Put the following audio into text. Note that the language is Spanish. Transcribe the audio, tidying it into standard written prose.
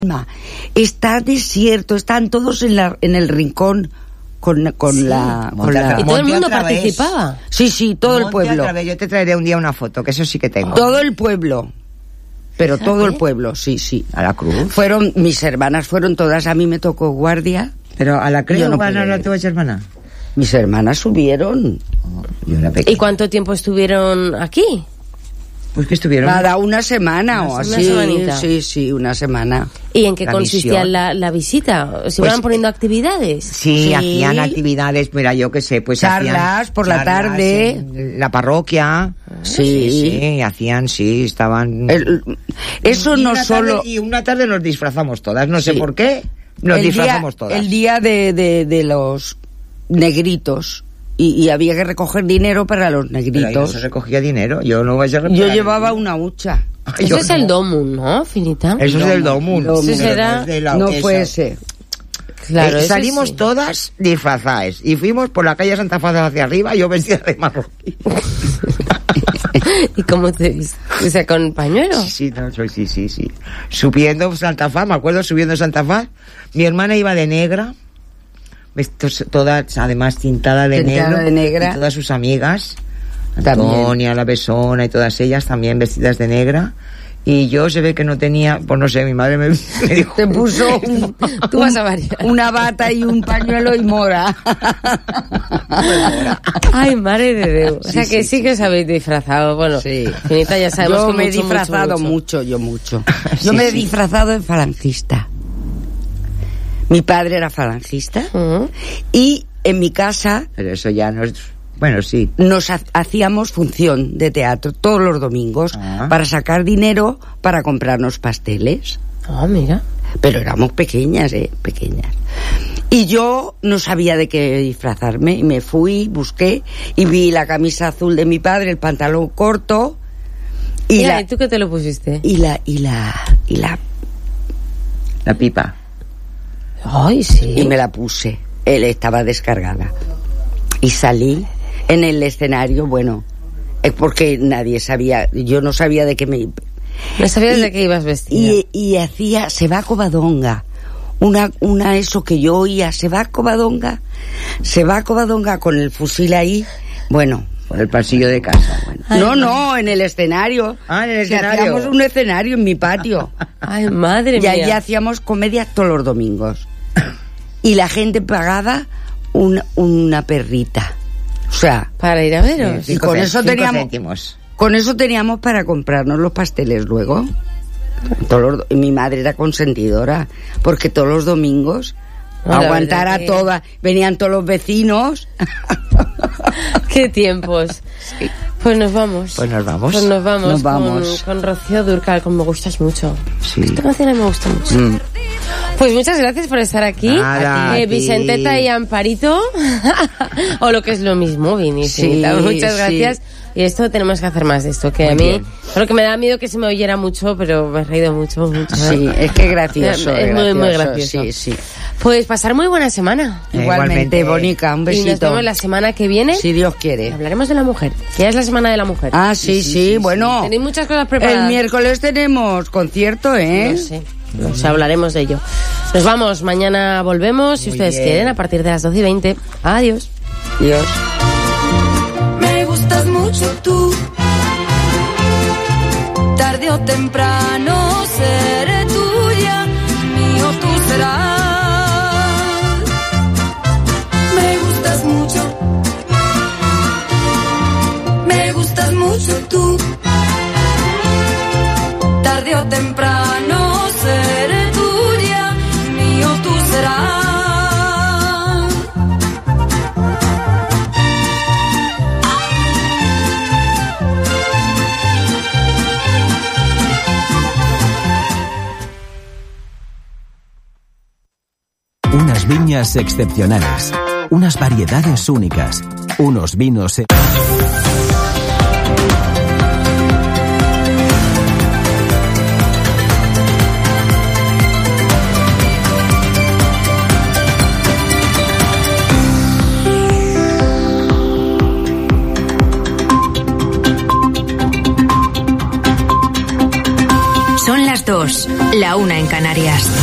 Está desierto, están todos en el rincón con la... ¿Y todo el mundo participaba? Sí, todo el pueblo. Yo te traeré un día una foto, que eso sí que tengo. Todo el pueblo. Pero todo el pueblo, sí. ¿A la cruz? Mis hermanas fueron todas, a mí me tocó guardia. ¿Pero a la cruz van a la tuya hermana? Mis hermanas subieron. Yo era pequeña. ¿Y cuánto tiempo estuvieron aquí? Pues que estuvieron... Nada, una semana o así. Semanita. Sí, una semana. ¿Y en qué consistía la visita? ¿Se iban poniendo actividades? Sí, hacían actividades, mira, yo qué sé, pues charlas por la tarde. En la parroquia. Sí, estaban... Eso no solo... Y una tarde nos disfrazamos todas, no sé por qué, disfrazamos todas. El día de los negritos. Y había que recoger dinero para los negritos. Pero ahí no se recogía dinero, yo no voy a recoger. Yo llevaba una hucha. Eso es el Domun, ¿no, Finita? Eso es el Domun. No fue ese. Claro, salimos todas disfrazadas y fuimos por la calle Santa Faz hacia arriba, yo vestida de marroquí. ¿Y cómo te viste? O sea, ¿con pañuelo? Sí. Subiendo Santa Faz, me acuerdo, subiendo Santa Faz, mi hermana iba de negra, toda además tintada de negra, y todas sus amigas, Antonia, la Besona y todas ellas también vestidas de negra. Y yo se ve que no tenía, pues no sé, mi madre me dijo... Te puso tú vas a variar. Una bata y un pañuelo y mora. Ay, madre de Dios. O sea que sí que os habéis disfrazado. Bueno, Finita, ya sabemos que me he disfrazado mucho. Yo me he disfrazado de falangista. Mi padre era falangista. Y en mi casa... Pero eso ya no es... Bueno, sí. Nos hacíamos función de teatro todos los domingos para sacar dinero para comprarnos pasteles. Mira. Pero éramos pequeñas. Y yo no sabía de qué disfrazarme. Y me fui, busqué y vi la camisa azul de mi padre, el pantalón corto. ¿Y tú qué te lo pusiste? Y la pipa. Ay, sí. Y me la puse. Él estaba descargada. Y salí. En el escenario, bueno, es porque nadie sabía, yo no sabía de qué me... No sabías de qué ibas vestida. Y hacía Se va Covadonga, una eso que yo oía, Se va Covadonga con el fusil ahí, bueno... Por el pasillo de casa. Bueno. Ay, no, en el escenario. En el escenario. Hacíamos un escenario en mi patio. Ay, madre mía. Y allí hacíamos comedias todos los domingos. Y la gente pagaba una perrita. O sea, para ir a veros. Y con eso teníamos para comprarnos los pasteles luego. Mi madre era consentidora, porque todos los domingos venían todos los vecinos. Qué tiempos. Sí. Pues nos vamos. Con Rocío Dúrcal, como me gustas mucho. Sí. Esta canción a mí me gusta mucho. Pues muchas gracias por estar aquí. Vicenteta y Amparito. O lo que es lo mismo, Vini. Sí, muchas gracias. Sí. Y esto tenemos que hacer más de esto, que muy a mí... Bien. Solo que me da miedo que se me oyera mucho, pero me he reído mucho. Sí, es que es gracioso. Es muy gracioso. Sí. Pues pasar muy buena semana. Igualmente, Bonica, un besito. Y nos vemos la semana que viene. Si Dios quiere. Hablaremos de la mujer, que ya es la semana de la mujer. Sí, bueno. Tenéis muchas cosas preparadas. El miércoles tenemos concierto, ¿eh? No sé, hablaremos de ello. Nos vamos, mañana volvemos, si ustedes quieren, a partir de las 12:20. Adiós. Adiós. Me gustas mucho tú. Tarde o temprano seré tuya, mío tú serás. Me gustas mucho tú. Tarde o temprano seré tuya, mío tú serás. Unas viñas excepcionales, unas variedades únicas, unos vinos... Son las 2, la 1. 1 en Canarias.